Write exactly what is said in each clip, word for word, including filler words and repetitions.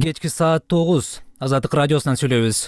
Кечки саат тогуз. Азаттык радиосунан сүйлөйбүз.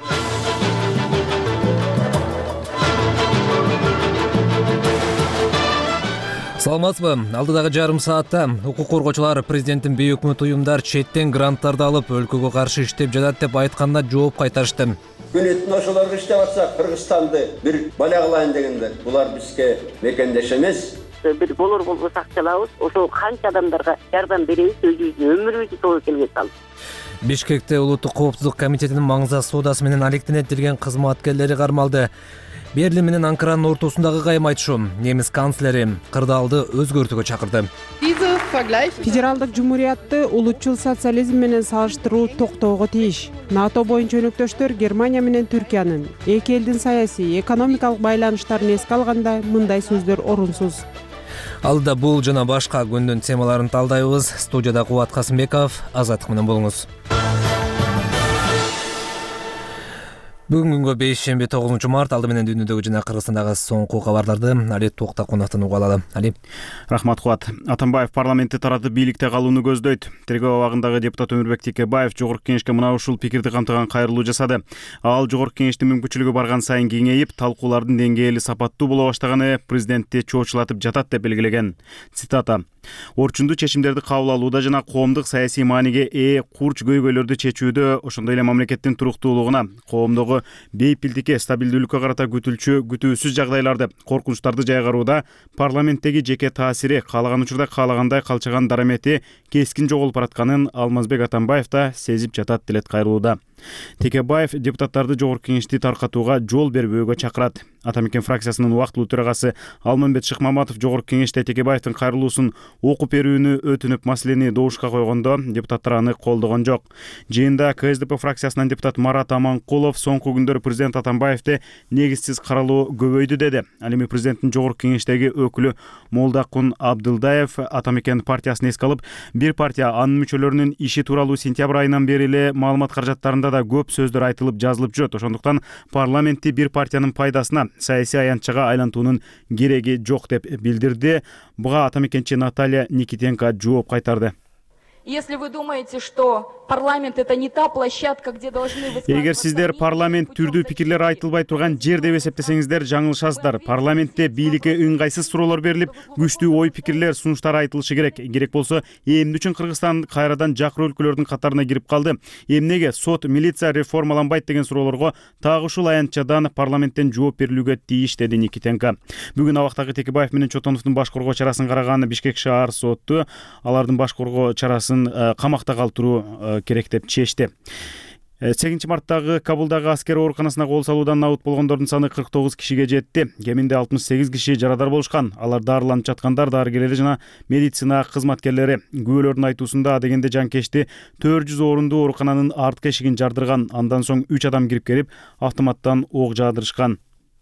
Саламатсызбы? Алдыдагы жарым саатта укук коргоочулар президенттин бейөкмөт уюмдар четтен гранттарды алып өлкөгө каршы иштеп жатат деп айтканда жооп кайтарышты. Күнөтүн ошолорго иштеп атсак, Кыргызстанды бир бала кылайын дегендер. Булар бизге мекендеш эмес. Бир болор болбос акчалабыз, ошол канча адамдарга жардам беребиз, өзүбүздүн өмүрүбүздү тобокелге салып. Бишкекте Улуттук коопсуздук комитетинин маңыза соодасы менен алектенетилген кызматкерлери кармалды. Берлин менен Анкаранын ортосундагы кайым айтышу немис канцлери кырдаалды өзгөртүүгө чакырды. Федералдык жумуриятты улутчул социализм менен салыштыруу токтоого тийиш. НАТО боюнча өнөктөштөр Германия менен Түркиянын эки элдин саясий, экономикалык байланыштарын эске алганда мындай сөздөр орунсуз. Алда бул жана башка күндүн темаларын талдайбыз. Студияда Кубат Касымбеков, Азаттык менен болуңуз. Бүгүнкү күнгө бейшемби тогузунчу март алды менен дүйнөдөгү жана Кыргызстандагы соңку кабарларды Али Токтакуновдон угуп алалы. Али. Рахмат Кубат. Атамбаев парламентти таратып бийликте калууну көздөйт. Тергөө абагындагы депутат Өмүрбек Текебаев Жогорку кеңешке мына ушул пикирди камтыган кайрылуу жасады. Ал Жогорку кеңештин мүмкүнчүлүгү барган сайын кеңейип, талкуулардын деңгээли сапаттуу боло баштаганы президентти чоочулатып жатат деп белгилеген. Цитата: "Орчундуу чечимдерди кабыл алууда жана коомдук саясий мааниге ээ курч көйгөйлөрдү чечүүдө, ошондой эле мамлекеттин туруктуулугуна, коомдогу бейпилдикке, стабилдүүлүккө карата күтүлчү күтүүсүз жагдайларды, коркунучтарды жайгарууда парламенттеги жеке таасири, каалаган учурда каалагандай калчаган дарамети кескин жоголуп баратканын Алмазбек Атамбаев да сезип жатат делет кайрылууда. Текебаев депутаттарды Жогорку кеңешти таркатууга жол бербөөгө чакырат. Атамекен фракциясынын убактылуу төрагасы Алмамбет Шыкмаматов Жогорку кеңеште Текебаевдин кайрылуусун окуп берүүнү өтүнүп, маселени добушка койгондо депутаттар аны колдогон жок. Жыйында КСДП фракциясынан депутат Марат Аманкулов соңку күндөр президент Атамбаевди негизсиз каралуу көбөйдү деди. Ал эми президенттин Жогорку кеңештеги өкүлү Молдакун Абдылдаев Атамекен партиясын эске алып, бир партия анын мүчөлөрүнүн иши тууралуу сентябрь айынан бери эле маалымат каражаттарында да көп сөздөр айтылып жазылып жүрөт. Ошондуктан парламентти бир партиянын пайдасына саясий аянтчага айлантуунун кереги жок деп билдирди. Буга атамекенчи Наталья Никитенко жооп кайтарды. Если вы думаете, что парламент это не та площадка, где должны высказываться... Эгер сиздер парламент түрдүү пикирлер айтылбай турган жер деп эсептесеңиздер, жаңылышасыздар. Парламентте бийликке ыңгайсыз суроолор берилип, күчтүү ой пикирлер, сунуштар айтылышы керек. Керек болсо, эмне үчүн Кыргызстан кайрадан жакыр өлкөлөрдүн катарына кирип калды? Эмнеге сот, милиция реформаланбайт деген суроолорго тагы ушул аянтчадан парламенттен жооп берилүүгө тийиш, деди Никитенко. Бүгүн абактагы Текебаев менен Чотоновдун баш коргоо чарасын караган Бишкек шаар соту алардын баш коргоо чарасын камакта калтыруу керек деп чечти. сегизинчи марттагы Кабулдагы аскер ооруканасына кол салуудан набыт болгондордун саны кырк тогуз кишиге жетти. Кеминде алтымыш сегиз киши жарадар болушкан. Алар дарыланып жаткандар, дарыгерлери жана медицина кызматкерлери. Күбөлөрдүн айтуусунда адегенде жанкечти төрт жүз орунду оорукананын арткы эшигин жардырган. Андан соң үч адам кирип келип, автоматтан ок жаадырышкан.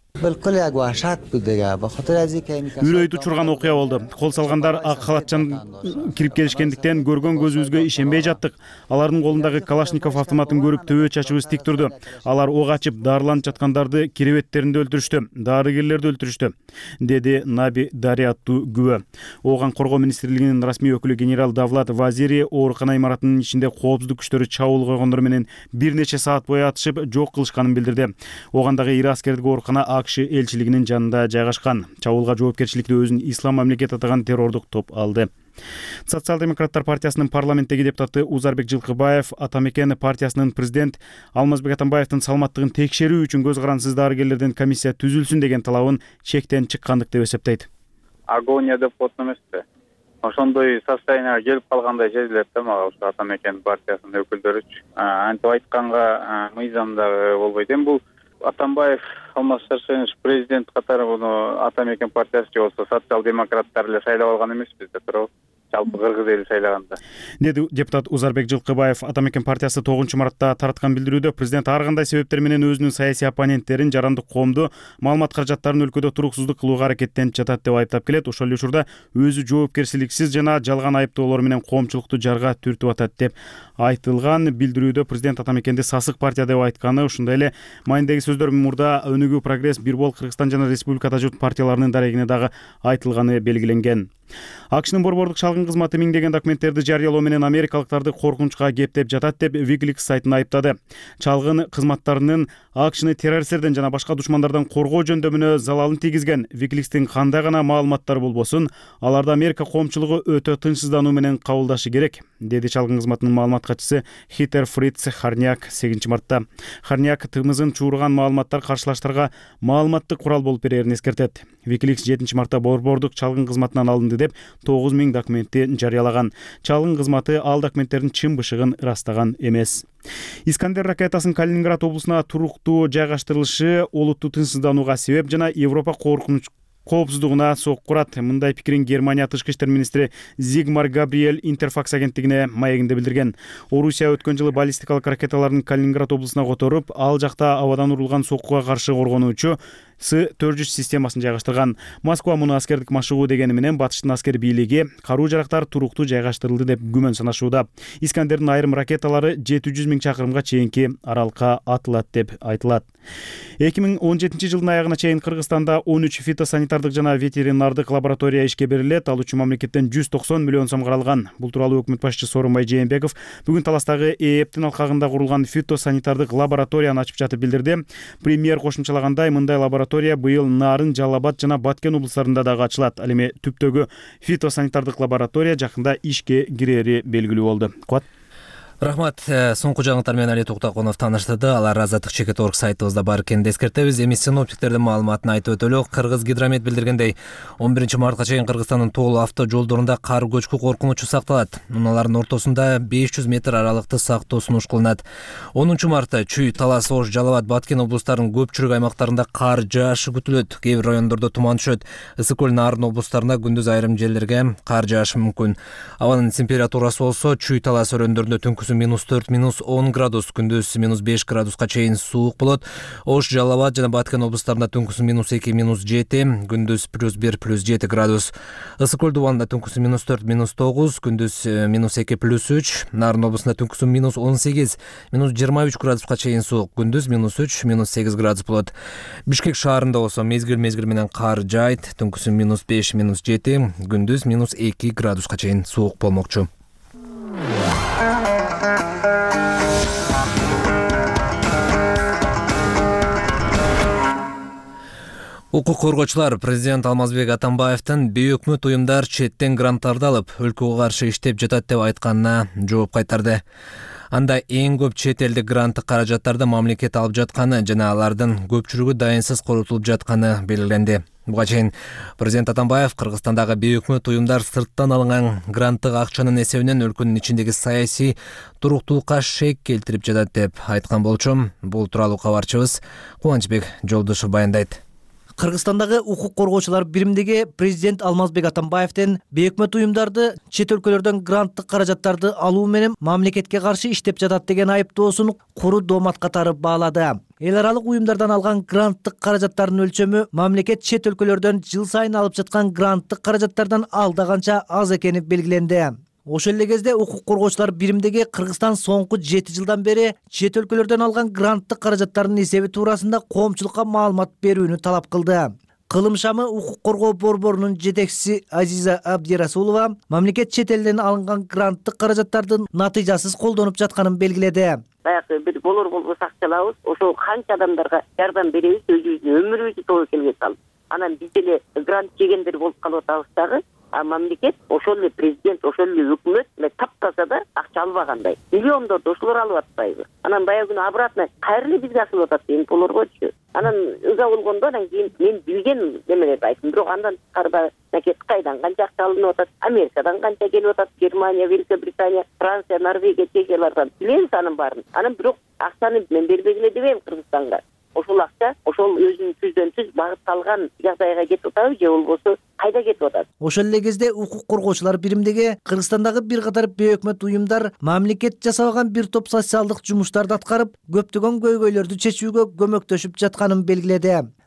Үрөйдү учурган окуя болду. Кол салгандар ак халатчан кирип келишкендиктен көргөн көзүбүзгө ишенбей жаттык. Алардын колундагы Калашников автоматын көрүп төбө чачыбыз тик турду. Алар ок ачып, дарыланып жаткандарды киребеттеринде өлтүрүштү, дарыгерлерди өлтүрүштү, деди Наби Дари аттуу күбө. Ооган коргоо министрлигинин расмий өкүлү генерал Давлат Вазири оорукана имаратынын ичинде коопсуздук күчтөрү чабуул койгондор менен бир нече саат бою атышып, жок кылышканын билдирди. Оогандагы ири аскердик оорукана АКШ элчилигинин жанында жайгашкан. Чабуулга жоопкерчиликти өзүн ислам мамлекет атаган террордук топ алды. Социал-демократтар партиясынын парламенттеги депутаты Узарбек Жылкыбаев Атамекен партиясынын президент Алмазбек Атамбаевдин саламаттыгын текшерүү үчүн көз карансыз дарыгерлерден комиссия түзүлсүн деген талабын чектен чыккандык деп эсептейт. Агония деп отун эмеспи? Ошондой состоянияга келип калгандай сезилет да мага ушу Атамекен партиясынын өкүлдөрүчү. Антип айтканга мыйзам дагы болбойт. Эми бул Атамбаев Алмаз Шаршенович президент катары муну Атамекен партиясы же болсо социал-демократтар эле шайлап алган эмеспиз да туурабы? Жалпы кыргыз эли шайлаганда. Деди депутат Узарбек Жылкыбаев. Атамекен партиясы тогузунчу мартта тараткан билдирүүдө президент ар кандай себептер менен өзүнүн саясий оппоненттерин, жарандык коомду маалымат каражаттарын өлкөдө туруксуздук кылууга аракеттенип жатат деп айыптап келет. Ошол эле учурда өзү жоопкерчиликсиз жана жалган айыптоолор менен коомчулукту жарга түртүп атат деп айтылган. Билдирүүдө президент Атамекенди сасык партия деп айтканы, ошондой эле майындагы сөздөр мурда Өнүгүү, Прогресс, Бир бол Кыргызстан жана Республикада журт партияларынын дарегине дагы айтылганы белгиленген. АКШнын борбордук шалгын чалгын кызматы миңдеген документтерди жарыялоо менен америкалыктарды коркунучка кептеп жатат деп Wikileaks сайтын айыптады. Чалгын кызматтарынын АКШны террористтерден жана башка душмандардан коргоо жөндөмүнө залалын тийгизген Wikileakстин кандай гана маалыматтар болбосун, аларды Америка коомчулугу өтө тынчсыздануу менен кабылдашы керек, деди чалгын кызматынын маалымат катчысы Хитер Фриц Харняк сегизинчи мартта. Харняк тымызын чуурган маалыматтар каршылаштарга маалыматтык курал болуп берерин эскертет. Wikileaks жетинчи мартта борбордук чалгын кызматынан алынды деп тогуз миң документти жарыялаган. Чалгын кызматы ал документтердин чын бышыгын ырастаган эмес. Искандер ракетасынын Калининград облусуна туруктуу жайгаштырылышы олуттуу тынчсызданууга себеп жана Европа коркунуч коопсуздугуна сокку урат. Мындай пикирин Германия тышкы иштер министри Зигмар Габриэль Интерфакс агенттигине маегинде билдирген. Орусия өткөн жылы баллистикалык ракеталарын Калининград облусуна которуп, ал жакта абадан урулган соккуга каршы коргонуучу С төрт жүз системасын жайгаштырган. Москва муну аскердик машыгуу дегени менен батыштын аскер бийлиги каруу жарактар туруктуу жайгаштырылды деп күмөн санашууда. Искандердин айрым ракеталары жети жүз миң чакырымга чейинки аралыкка атылат деп айтылат. эки миң он жетинчи жылдын аягына чейин Кыргызстанда он үч фитосанитардык жана ветеринардык лаборатория ишке берилет. Ал үчүн мамлекеттен жүз токсон миллион сом каралган. Бул тууралуу өкмөт башчысы Сооронбай Жээнбеков бүгүн Таластагы ЭЭПтин алкагында курулган фитосанитардык лабораторияны ачып жатып билдирди. Премьер кошумчалагандай, мындай лаборатория быйыл Нарын, Жалал Абад жана Баткен облустарында дагы ачылат. Ал эми түптөгү фитосанитардык лаборатория жакында ишке кирери белгилүү болду. Куат. Рахмат. Соңку жаңылыктар менен Али Токтокунов тааныштырды. Алар азаттык чекит орг сайтыбызда бар экенин эскертебиз. Эми синоптиктердин маалыматын айтып өтөлү. Кыргыз гидромет билдиргендей, он биринчи мартка чейин Кыргызстандын тоолуу авто жолдорунда кар көчкү коркунучу сакталат. Унаалардын ортосунда беш жүз метр аралыкты сактоо сунуш кылынат. онунчу мартта Чүй, Талас, Ош, Жалал Абад, Баткен облустарынын көпчүлүк аймактарында кар жаашы күтүлөт. Кээ бир райондордо туман түшөт. Ысык көл, Нарын облустарында күндүз айрым жерлерге кар жаашы мүмкүн. Абанын температурасы болсо Чүй, Талас өрөөндөрүндө түнкүсүн минус төрт, минус он градус, күндүз минус беш градуска чейин суук болот. Ош, Жалал Абад жана Баткен облустарында түнкүсүн минус эки, минус жети, күндүз плюс бир, плюс жети градус. Ысык көл дубалында түнкүсүн минус төрт, минус тогуз, күндүз минус эки, плюс үч. Нарын облусунда түнкүсүн минус он сегиз, минус жыйырма үч градуска чейин суук, күндүз минус үч, минус сегиз градус болот. Бишкек шаарында болсо мезгил мезгил менен кар жайт, түнкүсүн минус беш, минус жети, күндүз минус эки градуска чейин суук болмокчу. Укук коргоочулар президент Алмазбек Атамбаевдин бейөкмөт уюмдар четтен гранттарды алып, өлкөгө каршы иштеп жатат деп айтканына жооп кайтарды. Анда эң көп чет элдик гранттык каражаттарды мамлекет алып жатканы жана алардын көпчүлүгү дайынсыз корутулуп жатканы белгиленди. Буга чейин президент Атамбаев Кыргызстандагы бейөкмөт уюмдар сырттан алынган гранттык акчанын эсебинен өлкөнүн ичиндеги саясий туруктуулукка шек келтирип жатат деп айткан болчу. Бул тууралуу кабарчыбыз Кубанычбек Жолдошев баяндайт. Кыргызстандагы укук коргоочулар биримдиги президент Алмазбек Атамбаевдин бейөкмөт уюмдарды чет өлкөлөрдөн гранттык каражаттарды алуу менен мамлекетке каршы иштеп жатат деген айыптоосун куру доомат катары баалады. Эл аралык уюмдардан алган гранттык каражаттардын өлчөмү мамлекет чет өлкөлөрдөн жыл сайын алып жаткан гранттык каражаттардан алда канча аз экени белгиленди. Ошол эле кезде укук коргоочулар биримдиги Кыргызстан соңку жети жылдан бери чет өлкөлөрдөн алган гранттык каражаттардын эсеби туурасында коомчулукка маалымат берүүнү талап кылды. Кылым шамы укук коргоо борборунун жетекчиси Азиза Абдирасулова мамлекет чет элден алынган гранттык каражаттардын натыйжасыз колдонуп жатканын белгиледи. Баягы бир болор болбос акчалабыз, ошол канча адамдарга жардам беребиз, өзүбүздүн өмүрүбүздү тобокелге салып. Анан биз деле грант жегендер болуп калып атабыз дагы. А мамлекет, ошол эле президент, ошол эле өкмөт таптаса да акча албагандай. Миллиондорду ошолор алып атпайбы? Анан баягы күнү обратно кайрылы бизге асылып атат деген болоргочу. Анан ыза болгондо анан кийин мен билген немелерди айттым. Бирок андан тышкары макет Кытайдан канча акча алынып атат, Америкадан канча келип атат, Германия, Великобритания, Франция, Норвегия, Чехиялардан билебиз анын баарын. Анан бирок акчаны мен бербегиле эле дебейм Кыргызстанга. Ошол акча ошол өзүнүн түздөн түз багытталган жагдайга кетип атабы же болбосо кайда кетип атат? Ошол эле кезде укук коргоочулар биримдиги Кыргызстандагы бир катар бейөкмөт уюмдар мамлекет жасабаган бир топ социалдык жумуштарды аткарып, көптөгөн көйгөйлөрдү чечүүгө көмөктөшүп жатканын белгиледи.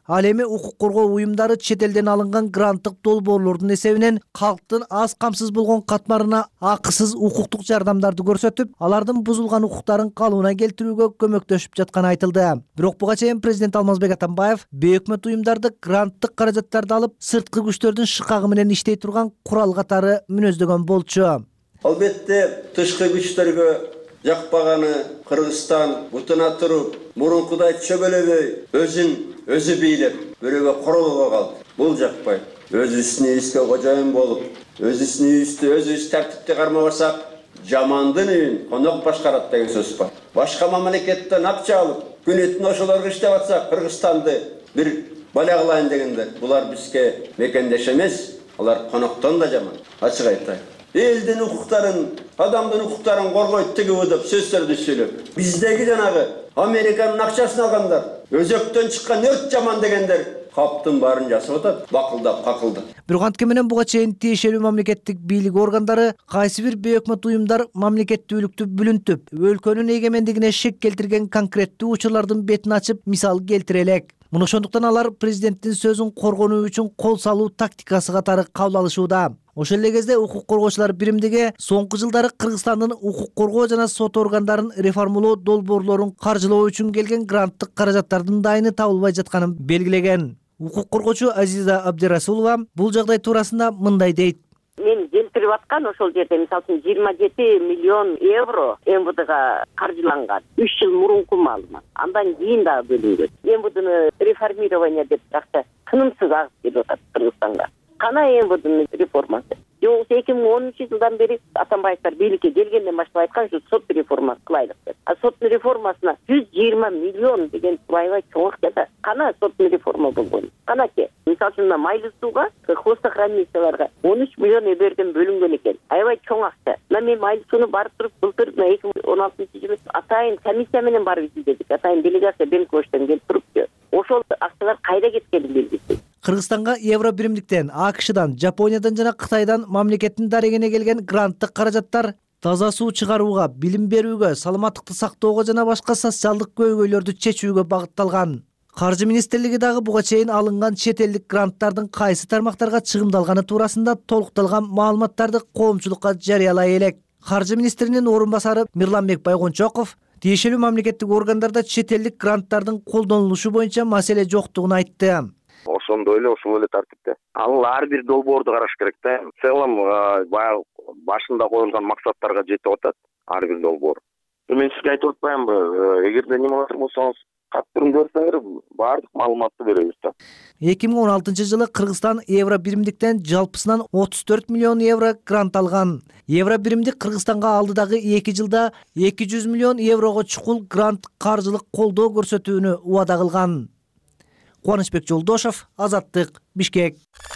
Ал эми укук коргоо уюмдары чет элден алынган гранттык долбоорлордун эсебинен калктын аз камсыз болгон катмарына акысыз укуктук жардамдарды көрсөтүп, алардын бузулган укуктарын калыбына келтирүүгө көмөктөшүп жатканы айтылды. Бирок буга чейин президент Алмазбек Атамбаев бейөкмөт уюмдарды гранттык каражаттарды алып, сырткы күчтөрдүн шыкагы менен иштей турган курал катары мүнөздөгөн болчу. Албетте, тышкы күчтөргө жакпаганы Кыргызстан бутуна туруп, мурункудай чөгөлөбөй, өзүн өзү бийлеп, бирөөгө королго калды. Бул жакпайт. Өзүбүздүн үйүбүзгө кожоюн болуп, өзүбүздүн үйүбүздү өзүбүз тартипте кармабасак, жамандын үйүн конок башкарат деген сөз бар. Башка мамлекеттен акча алып, күнүтүн ошолорго иштеп атсак, Кыргызстанды бир баля кылайын дегендер. Булар бизге мекендеш эмес, алар коноктон да жаман. Ачык айтайын. Элдин укуктарын, адамдын укуктарын коргойт тигиби деп сөздөрдү сүйлөп. Биздеги жанагы Американын акчасын алгандар, өзөктөн чыккан өрт жаман дегендер каптын баарын жасап атат, бакылдап, какылдап. Бирок антке менен буга чейин тиешелүү мамлекеттик бийлик органдары кайсы бир бейөкмөт уюмдар мамлекеттүүлүктү бүлүнтүп, өлкөнүн эгемендигине шек келтирген конкреттүү учурлардын бетин ачып, мисал келтире элек. Муну ошондуктан алар президенттин сөзүн коргонуу үчүн кол салуу тактикасы катары кабыл алышууда. Ошол эле кезде укук коргоочулар биримдиги соңку жылдары Кыргызстандын укук коргоо жана сот органдарын реформалоо долбоорлорун каржылоо үчүн келген гранттык каражаттардын дайыны табылбай жатканын белгилеген. Укук коргоочу Азиза Абдирасулова бул жагдай туурасында мындай дейт. Мен келтирип аткан ошол жерде мисалы үчүн жыйырма жети миллион евро эм вэ дэга каржыланган. үч жыл мурунку маалымат. Андан кийин дагы бөлүнгөн. эм вэ дэни реформирование деп акча тынымсыз агып келип атат Кыргызстанга. Кана эм вэ дэни реформасы. Жогусу эки миң онунчу жылдан бери Атамбаевдер бийликке келгенден баштап айткан ушу сот реформасы кылайлык деп. А соттун реформасына жүз жыйырма миллион деген аябай чоң акча да. Кана соттун реформа болгон. Каначы, мисалы үчүн майлы сууга, хвостохранилищаларга он үч миллион эберден бөлүнгөн экен. Аябай чоң акча. Мына мен майлы сууну барып туруп былтыр эки миң он алтынчы жылы атайын комиссия менен барып изилдедик. Атайын делегация Бенковичтен келип турупту. Ошол акчалар кайда кеткени белгисиз. Кыргызстанга евро биримдиктен, А К Ш'дан, Жапониядан жана Кытайдан мамлекеттин дарегине келген гранттык каражаттар таза суу чыгарууга, билим берүүгө, саламаттыкты сактоого жана башка социалдык көйгөйлөрдү чечүүгө багытталган. Каржы министрлиги дагы буга чейин алынган чет элдик гранттардын кайсы тармактарга чыгымдалганы туурасында толукталган маалыматтарды коомчулукка жарыялай элек. Каржы министринин орун басары Мирланбек Байгончоков тиешелүү мамлекеттик органдарда чет элдик гранттардын колдонулушу боюнча маселе жоктугун айтты. Ошондой эле ошол эле тартипте. Ал ар бир долбоорду караш керек да. В целом баягы башында коюлган максаттарга жетип атат ар бир долбоор. Мен сизге айтып атпаймынбы, эгерде немалар болсоңуз кат түрүндө берсеңер баардык маалыматты беребиз да. эки миң он алтынчы жылы Кыргызстан евро биримдиктен жалпысынан отуз төрт миллион евро грант алган. Евро биримдик Кыргызстанга алдыдагы эки жылда эки жүз миллион еврого чукул грант каржылык колдоо көрсөтүүнү убада кылган. Кубанычбек Жолдошов, Азаттык, Бишкек.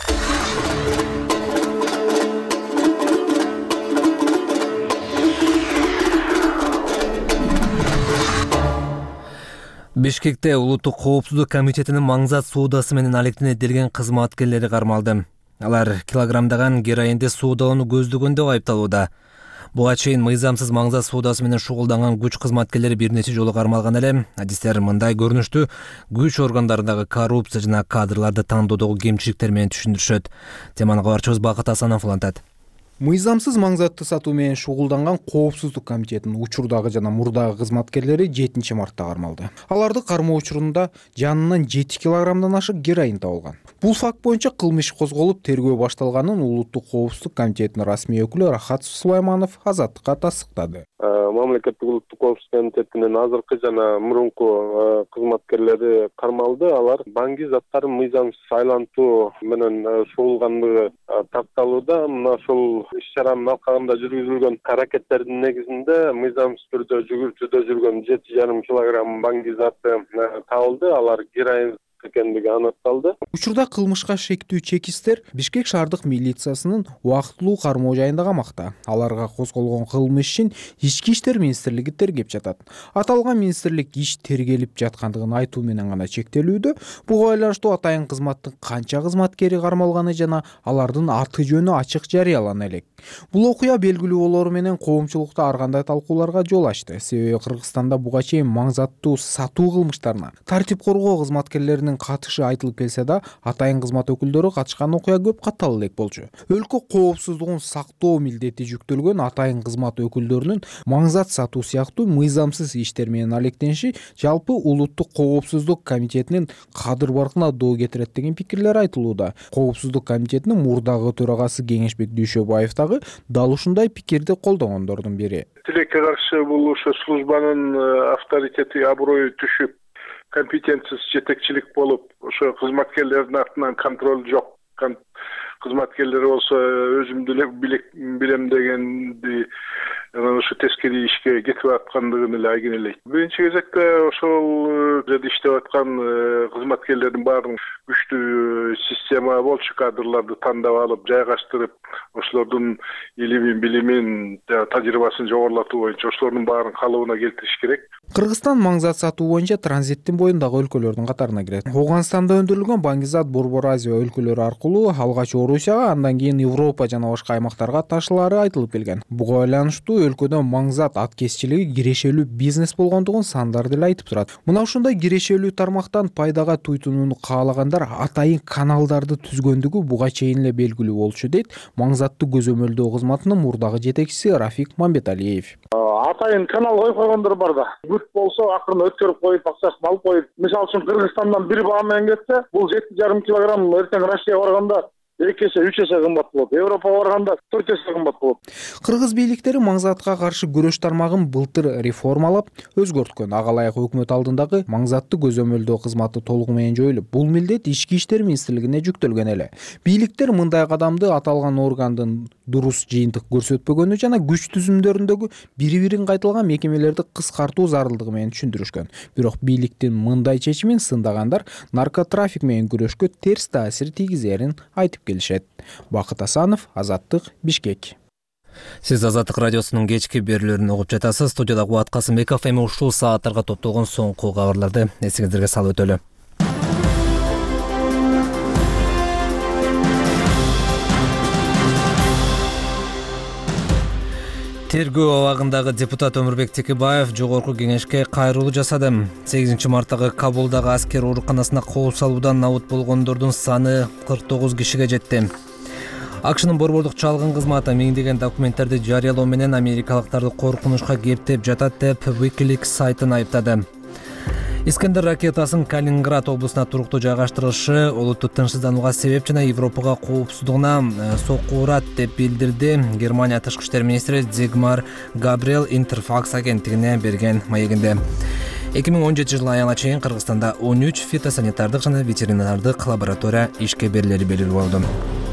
Бишкекте Улуттук коопсуздук комитетинин маңзат соодасы менен алектенетилген кызматкерлери кармалды. Алар килограммдаган героинди соодоону көздөгөн деп айыпталууда. Буга чейин мыйзамсыз маңзат соодасы менен шугулданган күч кызматкерлери бир нече жолу кармалган эле. Адистер мындай көрүнүштү күч органдарындагы коррупция жана кадрларды тандоодогу кемчиликтер менен түшүндүрүшөт. Теманы кабарчыбыз Бакыт Асанов улантат. Мыйзамсыз маңзатты сатуу менен шугулданган коопсуздук комитетинин учурдагы жана мурдагы кызматкерлери жетинчи мартта кармалды. Аларды кармоо учурунда жанынан жети килограммдан ашык героин табылган. Бул факт боюнча кылмыш козголуп, тергөө башталганын Улуттук коопсуздук комитетинин расмий өкүлү Рахат Сулайманов Азаттыкка тастыктады. Мамлекеттик улуттук коопсуздук комитетинин азыркы жана мурунку кызматкерлери кармалды. Алар баңги заттарын мыйзамсыз айлантуу менен шугулдангандыгы такталууда. Мына ошол иш-чаранын алкагында жүргүзүлгөн аракеттердин негизинде мыйзамсыз түрдө жүгүртүүдө жүргөн жети жарым килограмм баңги заты табылды. Алар героин экендиги аныкталды. Учурда кылмышка шектүү чекистер Бишкек шаардык милициясынын убактылуу кармоо жайында камакта. Аларга козголгон кылмыш ишин Ички иштер министрлиги тергеп жатат. Аталган министрлик иш тергелип жаткандыгын айтуу менен гана чектелүүдө. Буга байланыштуу атайын кызматтын канча кызматкери кармалганы жана алардын аты жөнү ачык жарыялана элек. Бул окуя белгилүү болору менен коомчулукта ар кандай талкууларга жол ачты. Себеби Кыргызстанда буга чейин маңзаттуу сатуу кылмыштарына тартип коргоо кызматкерлеринин министрлигинин катышы айтылып келсе да атайын кызмат өкүлдөрү катышкан окуя көп каттала элек болчу. Өлкө коопсуздугун сактоо милдети жүктөлгөн атайын кызмат өкүлдөрүнүн маңзат сатуу сыяктуу мыйзамсыз иштер менен алектениши жалпы улуттук коопсуздук комитетинин кадыр баркына доо кетирет деген пикирлер айтылууда. Коопсуздук комитетинин мурдагы төрагасы Кеңешбек Дүйшөбаев дагы дал ушундай пикирди колдогондордун бири. Тилекке каршы бул ошо службанын авторитети, аброю түшүп, компетенциясыз жетекчилик болуп, ошо кызматкерлердин артынан контроль жок. Кызматкерлер болсо өзүм билем дегенди ошо тескери ишке кетип аткандыгын эле айгинелейт. Биринчи кезекте ошол жерде иштеп аткан кызматкерлердин баарын күчтүү система болчу, кадрларды тандап алып, жайгаштырып, ошолордун илимин, билимин, тажрыйбасын жогорулатуу боюнча ошолордун баарын калыбына келтириш керек. Кыргызстан маңзат сатуу боюнча транзиттин боюндагы өлкөлөрдүн катарына кирет. Ооганстанда өндүрүлгөн Баңгизат Борбор Азия өлкөлөрү аркылуу алгач Орусияга, андан кийин Европа жана башка аймактарга ташылаары айтылып келген. Буга байланыштуу өлкөдө маңзат ат кесчилиги кирешелүү бизнес болгондугун сандар деле айтып турат. Мына ушундай кирешелүү тармактан пайдага туйтунууну каалагандар атайын каналдарды түзгөндүгү буга чейин эле белгилүү болчу, дейт маңзатты көзөмөлдөө кызматынын мурдагы жетекчиси Рафик Мамбеталиев. Атайын канал коюп койгондор бар да. Бүт болсо акырын өткөрүп коюп, акчасын алып коюп. Мисалы үчүн Кыргызстандан бир баа менен кетсе, бул жети жарым килограмм эртең Россияга барганда эки эсе, үч эсе кымбат болот. Европага барганда төрт эсе кымбат болот. Кыргыз бийликтери маңзатка каршы күрөш тармагын былтыр реформалап, өзгөрткөн. Ага ылайык өкмөт алдындагы маңзатты көзөмөлдөө кызматы толугу менен жоюлуп, бул милдет Ички иштер министрлигине жүктөлгөн эле. Бийликтер мындай кадамды аталган органдын дурус жыйынтык көрсөтпөгөнү жана күч түзүмдөрүндөгү бири-бирин кайталган мекемелерди кыскартуу зарылдыгы менен түшүндүрүшкөн. Бирок бийликтин мындай чечимин сындагандар наркотрафик менен күрөшкө терс таасир тийгизерин айтып келишет. Бакыт Асанов, Азаттык, Бишкек. Сиз Азаттык радиосунун кечки берүүлөрүн угуп жатасыз. Студияда Кубат Касымбеков. Эми ушул сааттарга топтолгон соңку кабарларды эсиңиздерге салып өтөлү. Тергөө абагындагы депутат Өмүрбек Текебаев жогорку кеңешке кайрылуу жасады. сегизинчи марттагы Кабулдагы аскер ооруканасына кол салуудан набыт болгондордун саны кырк тогуз кишиге жетти. АКШнын борбордук чалгын кызматы миңдеген документтерди жарыялоо менен америкалыктарды коркунучка кептеп жатат деп Wikileaks сайтын айыптады. Искандер ракетасын Калининград облусуна туруктуу жайгаштырышы олутту тынчсызданууга себеп жана Европага коопсуздугуна сокку урат деп билдирди Германия тышкы иштер министри Зигмар Габриэл Интерфакс агенттигине берген маегинде. эки миң он жетинчи жыл аягына чейин Кыргызстанда он үч фитосанитардык жана ветеринардык лаборатория ишке берилери белгилүү болду.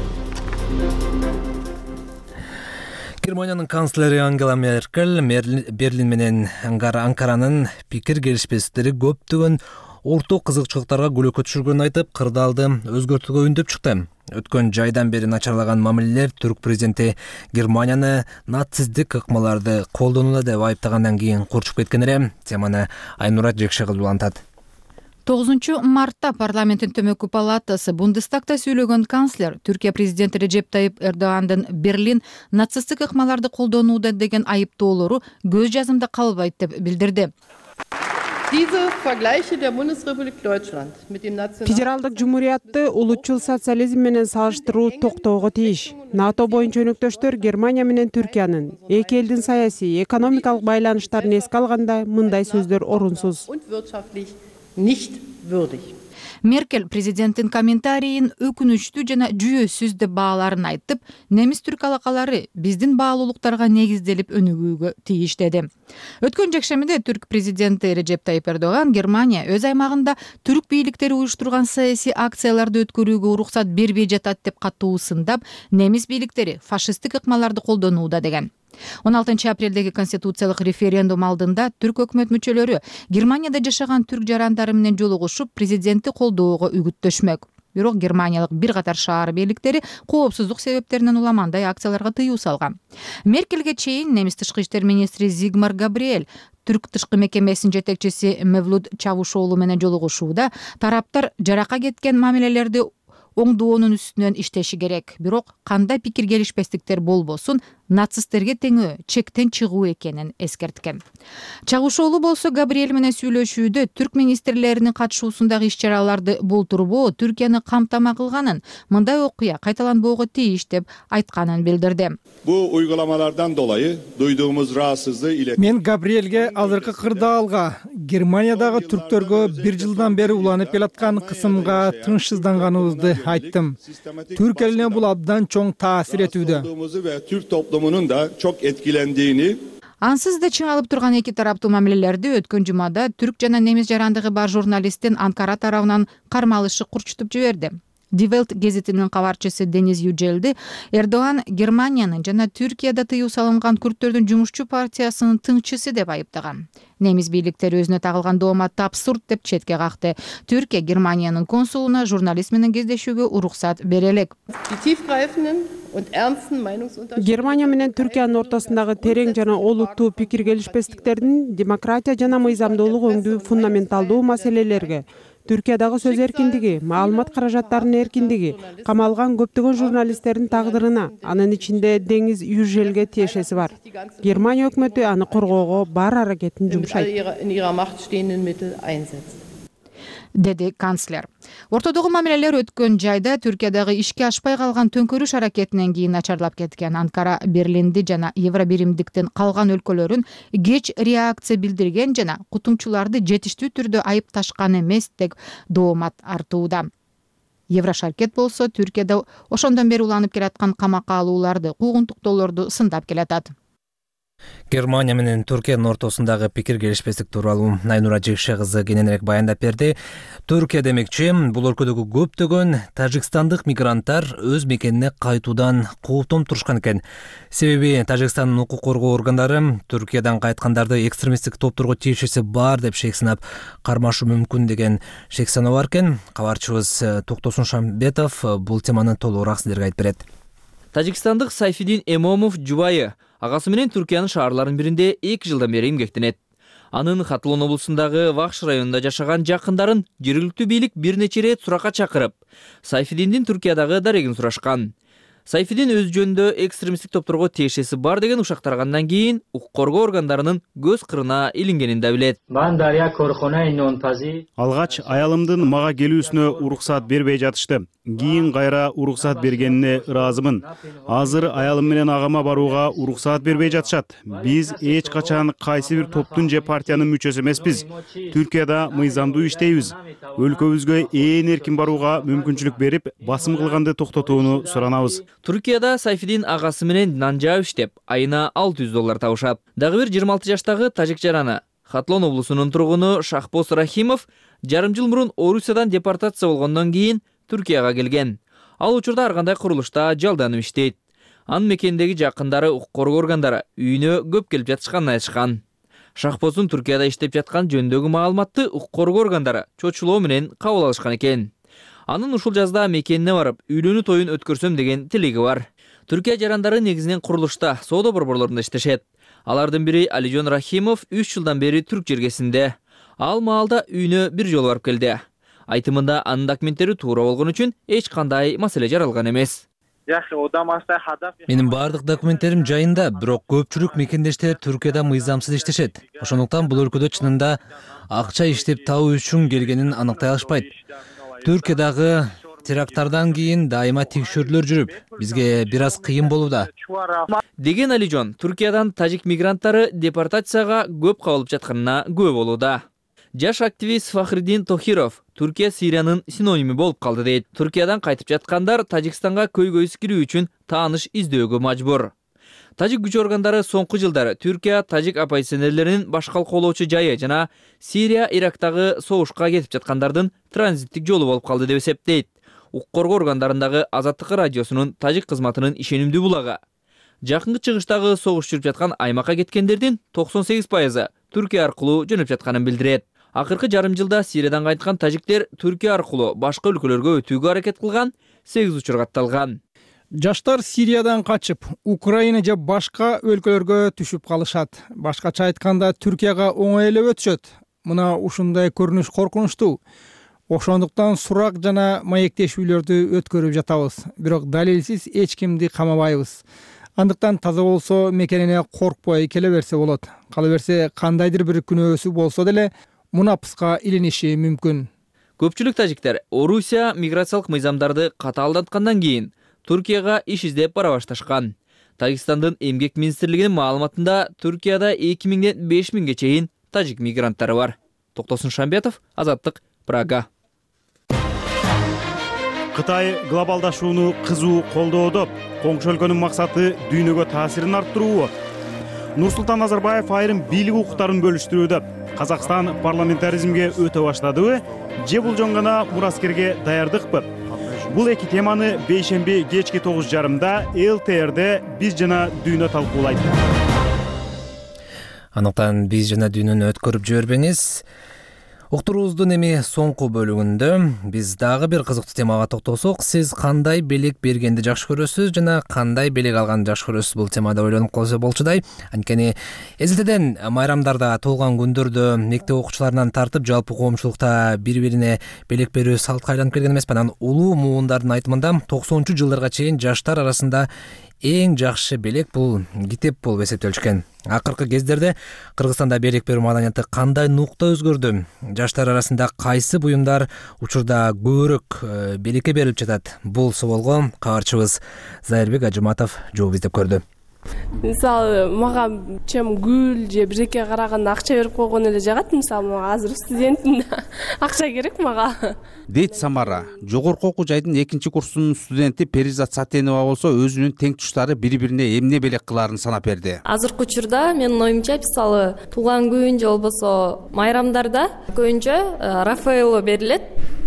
Германиянын канцлери Ангела Меркель Берлин менен Анкаранын пикир келишпестиктери көптөгөн орток кызыкчылыктарга көлөкө түшүргөнүн айтып, кырдаалды өзгөртүүгө үндөп чыкты. Өткөн жайдан бери начарлаган мамилелер түрк президенти Германияны нацисттик ыкмаларды колдонууда деп айыптагандан кийин курчуп кеткен эле. Теманы Айнурат Жекшегил улантат. тогузунчу мартта парламенттин төмөкү палатасы Бундестагда сүйлөгөн канцлер Түркия президенти Режеп Тайип Эрдогандын Берлин нацисттик ыкмаларды колдонууда деген айыптоолору көз жазымда калбайт деп билдирди. Федералдык жумуриятты улутчул социализм менен салыштыруу токтоого тийиш. НАТО боюнча өнөктөштөр Германия менен Түркиянын эки элдин саясий, экономикалык байланыштарын эске алганда мындай сөздөр орунсуз. Меркель президенттин комментарийин өкүнүчтүү жана жүйөсүз деп бааларын айтып, немис түрк алакалары биздин баалуулуктарга негизделип өнүгүүгө тийиш деди. Өткөн жекшемиде түрк президенти Режеп Тайип Эрдоган Германия өз аймагында түрк бийликтери уюштурган саясий акцияларды өткөрүүгө уруксат бербей жатат деп катуу сындап, немис бийликтери фашисттик ыкмаларды колдонууда деген. он алтынчы апрелдеги конституциялык референдум алдында түрк өкмөт мүчөлөрү Германияда жашаган түрк жарандары менен жолугушуп президентти колдоого үгүттөшмөк. Бирок германиялык бир катар шаар бийликтери коопсуздук себептеринен уламандай акцияларга тыюу салган. Меркельге чейин немис тышкы иштер министри Зигмар Габриэль түрк тышкы мекемесинин жетекчиси Мевлут Чавушоğlu менен жолугушууда тараптар жарака кеткен мамилелерди оңдоонун үстүнөн иштеши керек. Бирок кандай пикир келишпестиктер болбосун нацисттерге теңөө чектен чыгуу экенин эскерткен. Чагушоолу болсо Габриэль менен сүйлөшүүдө түрк министрлеринин катышуусундагы иш-чараларды болтурбоо Түркияны камтама кылганын, мындай окуя кайталанбоого тийиш деп айтканын билдирди. Bu uygulamalardan dolayı duyduğumuz rahatsızlığı ile Мен Габриэльге азыркы кырдаалга, Германиядагы түрктөргө бир жылдан бери уланып келаткан кысымга тынчсызданганыбызды айттым. Түрк элине бул абдан чоң таасир этүүдө. ve Türk toplumunun da çok etkilendiğini Ансыз да чыңалып турган эки тараптуу мамилелерди өткөн жумада түрк жана немис жарандыгы бар журналисттин Анкара тарабынан кармалышы курчутуп жиберди. Die Welt гезитинин кабарчысы Дениз Юджелди Эрдоган Германиянын жана Түркияда тыюу салынган күрттөрдүн жумушчу партиясынын тыңчысы деп айыптаган. Немис бийликтери өзүнө тагылган дооматты абсурд деп четке какты. Түркия Германиянын консулуна журналист менен кездешүүгө уруксат бере элек. Германия менен Түркиянын ортосундагы терең жана олуттуу пикир келишпестиктердин демократия жана мыйзамдуулук өңдүү фундаменталдуу маселелерге, Түркиядагы сөз эркиндиги, маалымат каражаттарынын эркиндиги, камалган көптөгөн журналисттердин тагдырына, анын ичинде Дениз Южелге тиешеси бар. Германия өкмөтү аны коргоого бар аракетин жумшайт, деди канцлер. Ортодогу мамилелер өткөн жайда Түркиядагы ишке ашпай калган төңкөрүш аракетинен кийин начарлап кеткен. Анкара Берлинди жана Евробиримдиктин калган өлкөлөрүн кеч реакция билдирген жана кутумчуларды жетиштүү түрдө айыпташкан эмес деп доомат артууда. Еврошаркет болсо Түркияда ошондон бери уланып келаткан камакка алууларды, куугунтуктоолорду сындап келатат. Германия менен Түркиянын ортосундагы пикир келишпестик тууралуу Найнура Жекше кызы кененирээк баяндап берди. Түркия демекчи, бул өлкөдөгү көптөгөн тажикстандык мигранттар өз мекенине кайтуудан кооптонуп турушкан экен. Себеби Тажикстандын укук коргоо органдары Түркиядан кайткандарды экстремисттик топторго тиешеси бар деп шек сынап кармашуу мүмкүн деген шек саноо бар экен. Кабарчыбыз Токтосун Шамбетов бул теманы толугураак сиздерге айтып берет. Тажикстандык Сайфидин Эмомов жубайы агасы менен Түркиянын шаарларынын биринде эки жылдан бери эмгектенет. Анын Хатлон облусундагы Вахш районунда жашаган жакындарын жергиликтүү бийлик бир нече ирет суракка чакырып, Сайфидиндин Түркиядагы дарегин сурашкан. Сайфидин өз жөнүндө экстремисттик топторго тиешеси бар деген ушак таргандан кийин укук коргоо органдарынын көз кырына илингенин да билет. Алгач аялымдын мага келүүсүнө уруксат бербей жатышты. Кийин кайра уруксат бергенине ыраазымын. Азыр аялым менен агама барууга уруксат бербей жатышат. Биз эч качан кайсы бир топтун же партиянын мүчөсү эмеспиз. Түркияда мыйзамдуу иштейбиз. Өлкөбүзгө ээн эркин барууга мүмкүнчүлүк берип, басым кылганды токтотууну суранабыз. Түркияда Сайфидин агасы менен нан жаап иштеп, айына алты жүз доллар табышат. Дагы бир жыйырма алты жаштагы тажик жараны Хатлон облусунун тургуну Шахбос Рахимов жарым жыл мурун Орусиядан депортация болгондон кийин Түркияга келген. Ал учурда ар кандай курулушта жалданып иштейт. Анын мекендеги жакындары укук коргоо органдары үйүнө көп келип жатышканын айтышкан. Шахбоздун Түркияда иштеп жаткан жөнүндөгү маалыматты укук коргоо органдары чочулоо менен кабыл алышкан экен. Анын ушул жазда мекенине барып, үйлөнүү тоюн өткөрсөм деген тилеги бар. Түркия жарандары негизинен курулушта, соода борборлорунда иштешет. Алардын бири Алижон Рахимов үч жылдан бери түрк жергесинде. Ал маалда үйүнө бир жолу барып келди. Айтымында анын документтери туура болгон үчүн эч кандай маселе жаралган эмес. Менин бардык документтерим жайында, бирок көпчүлүк мекендештер Түркияда мыйзамсыз иштешет. Ошондуктан бул өлкөдө чынында акча иштеп табуу үчүн келгенин аныктай алышпайт. Түркиядагы теракттардан кийин дайыма текшөрүүлөр жүрүп, бизге бир аз кыйын болууда. Деген Алижон, Түркиядан тажик мигранттары депортацияга көп кабылып жатканына күбө болууда. Жаш активист Фахриддин Тохиров Түркия Сириянын синоними болуп калды дейт. Түркиядан кайтып жаткандар Тажикстанга көйгөйсүз кирүү үчүн тааныш издөөгө мажбур. Тажик күч органдары соңку жылдары Түркия тажик оппозиционерлеринин баш калкоолоочу жайы жана Сирия, Ирактагы согушка кетип жаткандардын транзиттик жолу болуп калды деп эсептейт. Укук коргоо органдарындагы Азаттык радиосунун тажик кызматынын ишенимдүү булагы. Жакынкы чыгыштагы согуш жүрүп жаткан аймакка кеткендердин токсон сегиз пайызы Түркия аркылуу жөнөп жатканын билдирет. Акыркы жарым жылда Сириядан кайткан тажиктер Түркия аркылуу башка өлкөлөргө өтүүгө аракет кылган, сегиз учур катталган. Жаштар Сириядан качып, Украина же башка өлкөлөргө түшүп калышат. Башкача айтканда Түркияга оңой эле өтүшөт. Мына ушундай көрүнүш коркунучтуу. ошондуктан сурак жана маектешүүлөрдү өткөрүп жатабыз, бирок далилсиз эч кимди камабайбыз. Андыктан таза болсо мекенине коркпой келе берсе болот. Кала берсе кандайдыр бир күнөөсү болсо деле мунапыска илиниши мүмкүн. Көпчүлүк тажиктер Орусия миграциялык мыйзамдарды катаалдаткандан кийин Түркияга иш издеп бара башташкан. Тажикстандын эмгек министрлигинин маалыматында Түркияда эки миңден беш миңге чейин тажик мигранттары бар. Токтосун Шамбетов, Азаттык, Прага. Кытай глобалдашууну кызуу колдоодо. Коңшу өлкөнүн максаты дүйнөгө таасирин арттыруу. Нурсултан Назарбаев айрым бийлик укуктарын бөлүштүрүүдө. Казакстан парламентаризмге өтө баштадыбы, же бул жөн гана мураскерге даярдыкпы? Бул эки теманы бейшемби кечки тогуз жарымда эл тэ эрде биз жана дүйнө талкуулайт. Анықтан биз жана дүйнөнү өткөрүп жибербеңиз. Уктуруубуздун эми соңку бөлүгүндө биз дагы бир кызыктуу темага токтолсок, сиз кандай белек бергенди жакшы көрөсүз жана кандай белек алганды жакшы көрөсүз? Бул темада ойлонуп колсо болчудай. Анткени эзилтеден майрамдарда, туулган күндөрдө мектеп окуучуларынан тартып жалпы коомчулукта бири-бирине белек берүү салтка айланып келген эмеспи? Анан улуу муундардын айтымында токсонунчу жылдарга чейин жаштар арасында эң жакшы белек бул китеп болуп эсептелишкен. Акыркы кездерде Кыргызстанда белек берүү маданияты кандай нукта өзгөрдү? Жаштар арасында кайсы буюмдар учурда көбүрөөк белекке берилип жатат? Бул суолго кабарчыбыз Зайырбек Ажыматов жооп издеп көрдү. Мисалы, мага чем гүл же бирекке караганда акча берип койгон эле жагат. Мисалы, мага азыр студентмин, акча керек мага. Дейт Самара, жогорку окуу жайдын экинчи курсунун студенти Перизат Сатенова болсо өзүнүн тең туштары бири-бирине эмне белек кылаарын санап берди. Азыркы учурда менин оюмча, мисалы, туулган күн же болбосо майрамдарда көбүнчө Рафаэлло берилет.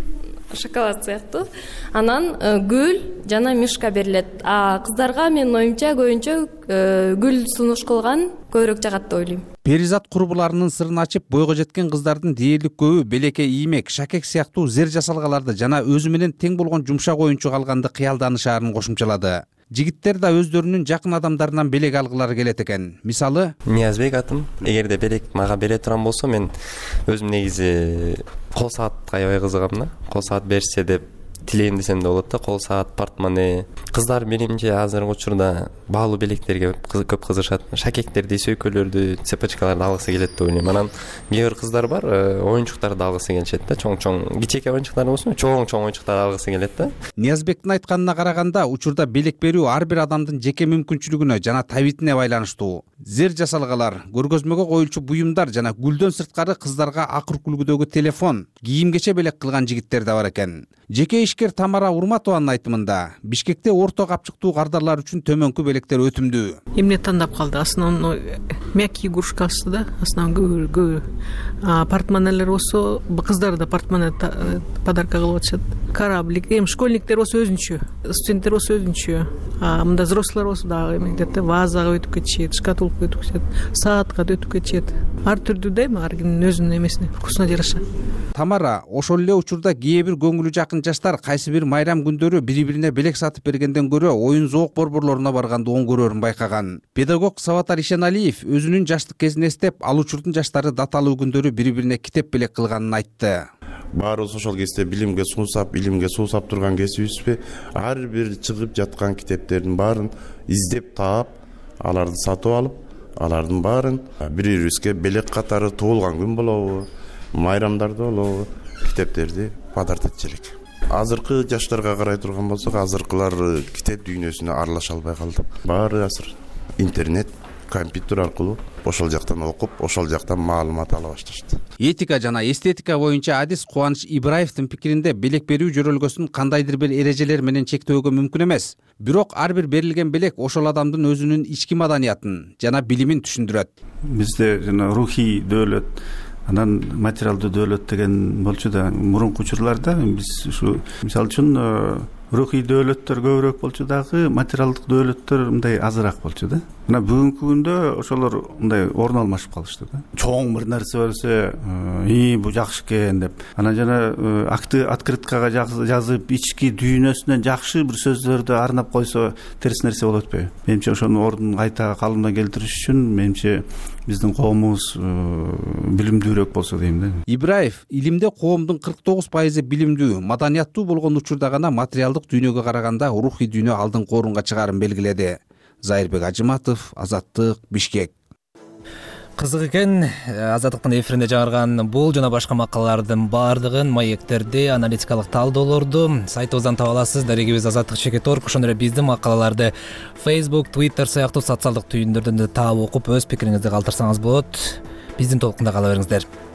Шоколад сыяктуу. Анан гүл жана мишка берилет. А кыздарга менин оюмча көбүнчө гүл сунуш кылган көбүрөөк жагат деп ойлойм. Перизат курбуларынын сырын ачып, бойго жеткен кыздардын дээрлик көбү белекке иймек, шакек сыяктуу зер жасалгаларды жана өзү менен тең болгон жумшак оюнчук алганды кыялданышаарын кошумчалады. Жигиттер да өздөрүнүн жакын адамдарынан белек алгылары келет экен. Мисалы, Ниязбек атым. Эгерде белек мага бере турган болсо, мен өзүм негизи кол саатка аябай кызыгам да. Кол саат берсе деп тилейм десем да болот да. Кол саат, портмоне. Кыздар менимче азыркы учурда баалуу белектерге көп кызышат. Шакектерди, сөйкөлөрдү, цепочкаларды алгысы келет деп ойлойм. Анан кээ бир кыздар бар, оюнчуктарды алгысы келишет да. Чоң-чоң, кичээки оюнчуктар болсун, чоң-чоң оюнчуктарды алгысы келет да. Ниязбектин айтканына караганда, учурда белек берүү ар бир адамдын жеке мүмкүнчүлүгүнө жана табитине байланыштуу. Зер жасалгалар, көргөзмөгө коюлчу буюмдар жана гүлдөн сырткары кыздарга акыр күлгүдөгү телефон, кийимгече белек кылган жигиттер да бар экен. Жеке ишкер Тамара Урматованын айтымында, Бишкекте орто капчыктуу кардарлар үчүн төмөнкү белектер өтүмдүү. Эмне тандап калды? Основной мягкий игрушкасы да, основной гүл. А портмонелер болсо, кыздар да портмоне подарка кылып атышат. Кораблик, эми школьниктер болсо өзүнчө, студенттер болсо өзүнчө. А мында взрослый болсо дагы где-то вазага өтүп кетишет, шкатулка өтүп кетишет, саатка өтүп кетишет. Ар түрдүү да эми ар кимдин өзүнүн эмесине, вкусуна жараша. Тамара, ошол эле учурда кээ бир көңүлү жакын жаштар кайсы бир майрам күндөрү бири-бирине белек сатып бергенден көрө оюн зоок борборлоруна барганды оң көрөрүн байкаган. Педагог Саватар Ишеналиев өзүнүн жаштык кезин эстеп, ал учурдун жаштары даталуу күндөрү бири-бирине китеп белек кылганын айтты. Баарыбыз ошол кезде билимге суусап, илимге суусап турган кезибизби, ар бир чыгып жаткан китептердин баарын издеп таап, аларды сатып алып, алардын баарын бири-бирибизге белек катары туулган күн болобу, майрамдарда болобу, китептерди падартып элек. Азыркы жаштарга карай турган болсок, азыркылар китеп дүйнөсүнө аралаша албай калды. Баары азыр интернет, компьютер аркылуу ошол жактан окуп, ошол жактан маалымат ала башташты. Этика жана эстетика боюнча адис Кубаныч Ибраевдин пикиринде белек берүү жөрөлгөсүн кандайдыр бир эрежелер менен чектөөгө мүмкүн эмес. Бирок ар бир берилген белек ошол адамдын өзүнүн ички маданиятын жана билимин түшүндүрөт. Бизде жана рухий дөөлөт, анан материалдуу дөөлөт деген болчу да. Мурунку учурларда биз ушу мисалы үчүн рухий дөөлөттөр көбүрөөк болчу дагы, материалдык дөөлөттөр мындай азыраак болчу да. мына бүгүнкү күндө ошолор мындай орун алмашып калышты да. Чоң бир нерсе берсе, ии бул жакшы экен деп, анан жана акты открыткага жазып, ички дүйнөсүнөн жакшы бир сөздөрдү арнап койсо терс нерсе болот өтпөйбү? Менимче ошонун ордун кайта калыбына келтириш үчүн менимче биздин коомубуз билимдүүрөөк болсо дейм да. Ибраев илимде коомдун кырк тогуз пайызы билимдүү, маданияттуу болгон учурда гана материалдык дүйнөгө караганда рухий дүйнө алдыңкы орунга чыгаарын белгиледи. Зайырбек Ажыматов, Азаттык, Бишкек. Кызык экен. Азаттыктын эфиринде жаңырган бул жана башка макалалардын баардыгын, маектерди, аналитикалык талдоолорду сайтыбыздан таба аласыз. Дарегибиз азаттык чекит точка орг. Ошондой эле биздин макалаларды Facebook, Twitter сыяктуу социалдык түйүндөрдөн да таап окуп өз пикириңизди калтырсаңыз болот. Биздин толкунда кала бериңиздер.